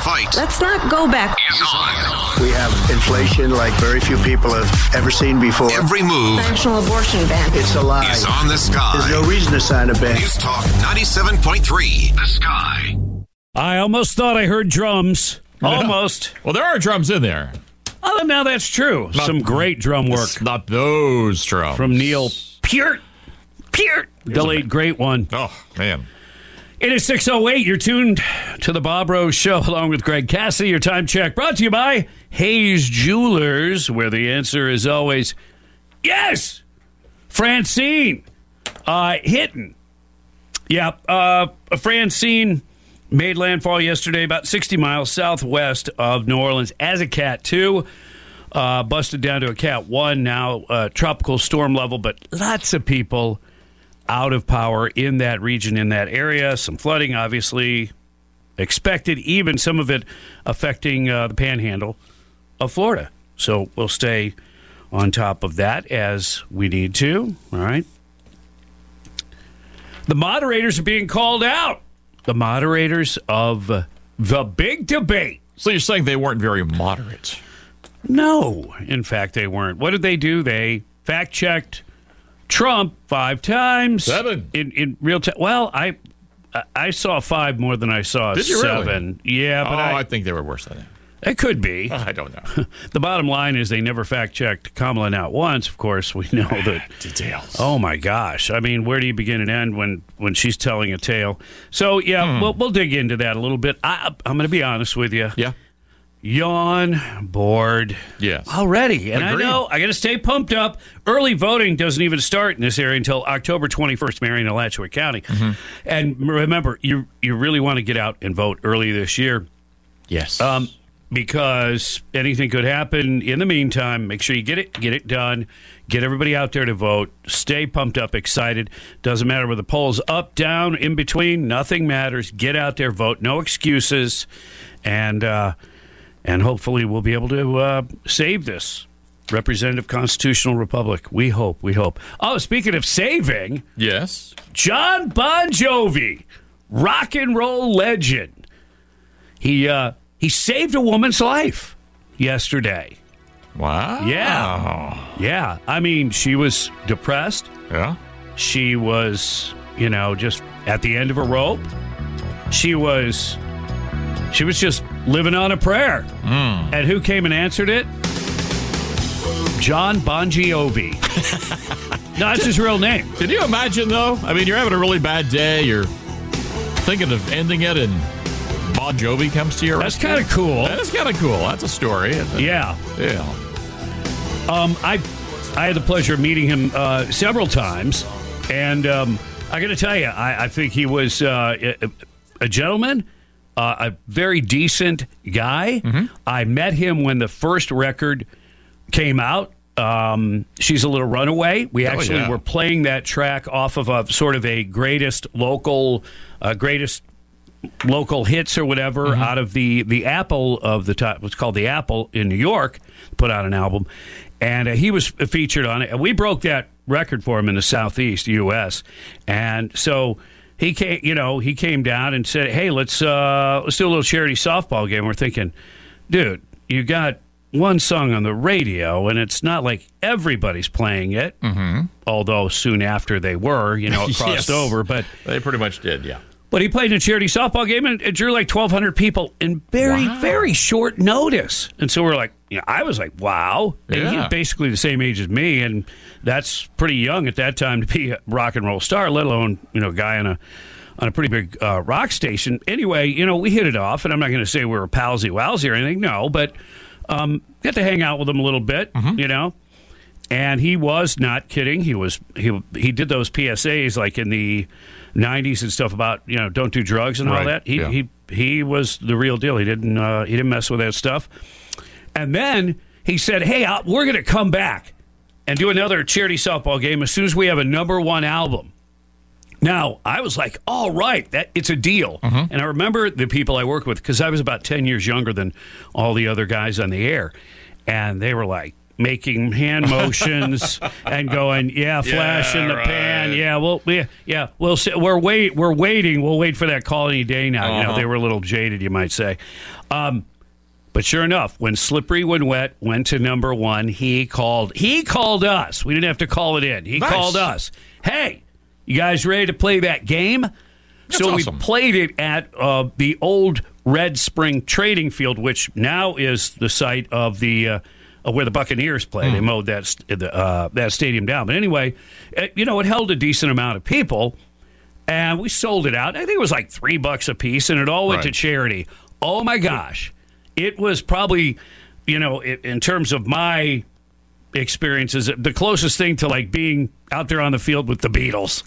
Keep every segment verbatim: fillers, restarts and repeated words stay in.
fight. Let's not go back. Is on. We have inflation like very few people have ever seen before. Every move National abortion ban. It's a lie. is on the Sky. There's no reason to sign a ban. News Talk ninety-seven point three. The Sky. I almost thought I heard drums. Almost. Well, there are drums in there. Oh, now that's true. Not- Some great drum work It's not those drums. from Neil Peart. Peart. Delayed great one. Oh, man. It is six oh eight. You're tuned to the Bob Rose Show along with Greg Cassidy. Your time check brought to you by Hayes Jewelers, where the answer is always yes. Francine. Uh, hitting. Yeah. Uh, Francine made landfall yesterday about sixty miles southwest of New Orleans as a Cat two. Uh, busted down to a Cat one now, uh, tropical storm level, but lots of people out of power in that region, in that area. Some flooding, obviously, expected, even some of it affecting uh, the panhandle of Florida. So we'll stay on top of that as we need to. All right. The moderators are being called out. The moderators of the big debate. So you're saying they weren't very moderate? No, in fact, they weren't. What did they do? They fact-checked Trump five times. Seven. In, in real time. Well, I I saw five more than I saw Did you seven. Really? Yeah, but oh, I, I think they were worse than that. It could be. I don't know. The bottom line is they never fact-checked Kamala not once. Of course, we know that. Details. Oh, my gosh. I mean, where do you begin and end when, when she's telling a tale? So, yeah, hmm. we'll, we'll dig into that a little bit. I, I'm going to be honest with you. Yeah. Yawn, bored. Yes. Already. And Agreed. I know I got to stay pumped up. Early voting doesn't even start in this area until October twenty-first, Marion, Alachua County. Mm-hmm. And remember, you you really want to get out and vote early this year. Yes. Um, because anything could happen in the meantime. Make sure you get it, get it done. Get everybody out there to vote. Stay pumped up, excited. Doesn't matter whether the polls up, down, in between. Nothing matters. Get out there, vote. No excuses. And, uh, And hopefully we'll be able to uh, save this representative constitutional republic. We hope, we hope. Oh, speaking of saving. Yes. John Bon Jovi, rock and roll legend. He, uh, he saved a woman's life yesterday. Wow. Yeah. Yeah. I mean, she was depressed. Yeah. She was, you know, just at the end of a rope. She was... She was just living on a prayer. Mm. And who came and answered it? John Bon Jovi. No, that's his real name. Can you imagine, though? I mean, you're having a really bad day. You're thinking of ending it, and Bon Jovi comes to your That's rescue. kind of cool. That is kind of cool. That's a story, isn't it? Yeah. Yeah. Um, I I had the pleasure of meeting him uh, several times. And um, I got to tell you, I, I think he was uh, a, a gentleman. Uh, a very decent guy. Mm-hmm. I met him when the first record came out. Um, She's a Little Runaway. We actually oh, yeah. were playing that track off of a sort of a greatest local, uh, greatest local hits or whatever mm-hmm. out of the the Apple of the top. What's called the Apple in New York. Put out an album, and uh, he was featured on it. And we broke that record for him in the Southeast U S And so. He came, you know, he came down and said, "Hey, let's uh, let's do a little charity softball game." We're thinking, dude, you got one song on the radio, and it's not like everybody's playing it. Mm-hmm. Although soon after they were, you know, it crossed yes. over. But they pretty much did, yeah. But he played in a charity softball game, and it drew like twelve hundred people in very, wow. very short notice. And so we're like, you know, I was like, wow. And yeah. he's basically the same age as me, and that's pretty young at that time to be a rock and roll star, let alone, you know, a guy on a on a pretty big uh, rock station. Anyway, you know, we hit it off, and I'm not going to say we were palsy wowsy or anything, no, but um, got to hang out with him a little bit, mm-hmm. you know. And he was not kidding. He was he he did those P S As like in the nineties and stuff about, you know, don't do drugs and all right. that. He yeah. he he was the real deal. He didn't uh, he didn't mess with that stuff. And then he said, "Hey, I'll, we're going to come back and do another charity softball game as soon as we have a number one album." Now, I was like, all right, that it's a deal. Mm-hmm. And I remember the people I worked with, because I was about ten years younger than all the other guys on the air. And they were like, making hand motions and going, yeah, flash Yeah, in the right. pan. Yeah, well, yeah, yeah. We'll see. We're wait. We're waiting. We'll wait for that call any day now. You know, Uh-huh. they were a little jaded, you might say. Um, but sure enough, when Slippery When Wet went to number one, he called. He called us. We didn't have to call it in. He Nice. called us. Hey, you guys ready to play that game? That's so awesome. we played it at uh, the old Red Spring Trading Field, which now is the site of the uh, uh, where the Buccaneers play. Mm. They mowed that st- uh, that stadium down. But anyway, it, you know, it held a decent amount of people, and we sold it out. I think it was like three bucks a piece, and it all went Right. to charity. Oh my gosh, it was probably, you know, it, in terms of my experiences, the closest thing to like being out there on the field with the Beatles.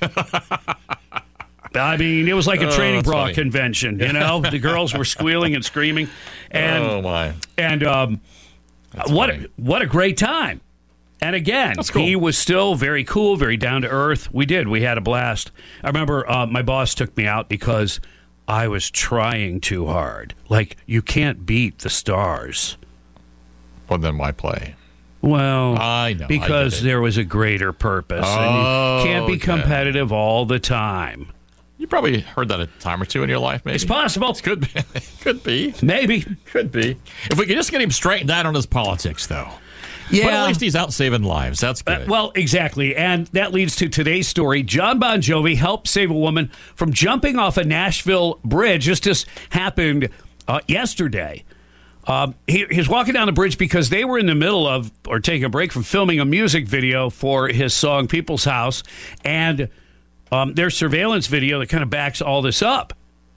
I mean, it was like a Oh, training that's bra funny. convention. You know, the girls were squealing and screaming, and oh my! and um, what funny. a, what a great time. And again, That's cool. he was still very cool, very down to earth. We did. We had a blast. I remember uh, my boss took me out because I was trying too hard. Like, you can't beat the Stars. Well, then why play? Well, I know, I because get it. there was a greater purpose. Oh, and you can't be okay. competitive all the time. You probably heard that a time or two in your life, maybe. It's possible. Could be. Could be. Maybe. Could be. If we could just get him straightened out on his politics, though. Yeah. But at least he's out saving lives. That's Uh, good. well, exactly. And that leads to today's story. John Bon Jovi helped save a woman from jumping off a Nashville bridge. This just happened uh, yesterday. Um, he, he was walking down the bridge because they were in the middle of, or taking a break from filming a music video for his song People's House. And um, there's surveillance video that kind of backs all this up.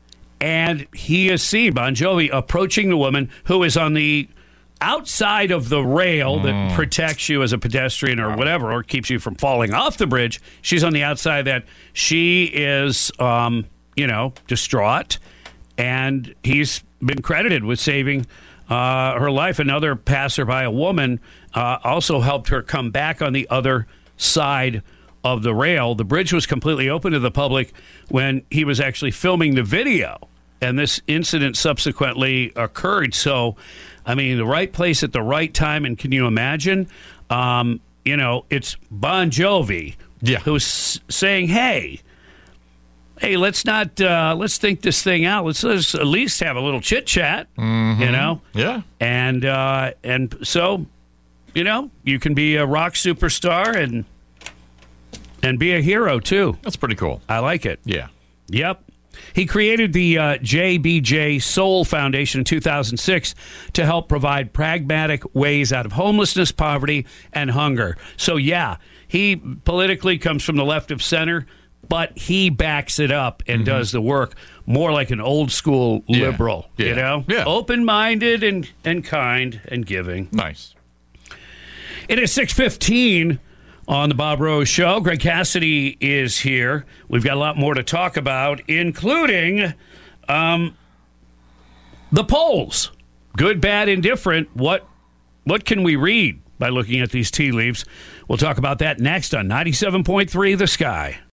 And he is seen, Bon Jovi, approaching the woman who is on the outside of the rail that protects you as a pedestrian or whatever, or keeps you from falling off the bridge. She's on the outside that she is, um, you know, distraught. And he's been credited with saving uh, her life. Another passerby, a woman, uh, also helped her come back on the other side of the rail. The bridge was completely open to the public when he was actually filming the video. And this incident subsequently occurred. So, I mean, the right place at the right time. And can you imagine? Um, you know, it's Bon Jovi Yeah. who's saying, hey, hey, let's not, uh, let's think this thing out. Let's, let's at least have a little chit chat, Mm-hmm. you know? yeah. And, uh, and so, you know, you can be a rock superstar and, and be a hero too. That's pretty cool. I like it. Yeah. Yep. He created the uh, J B J Soul Foundation in two thousand six to help provide pragmatic ways out of homelessness, poverty, and hunger. So, yeah, he politically comes from the left of center, but he backs it up and does the work more like an old school Yeah. liberal, Yeah. you know? Yeah. Open-minded and, and kind and giving. Nice. It is six fifteen on the Bob Rose Show. Greg Cassidy is here. We've got a lot more to talk about, including um, the polls. Good, bad, indifferent. What what can we read by looking at these tea leaves? We'll talk about that next on ninety-seven point three The Sky.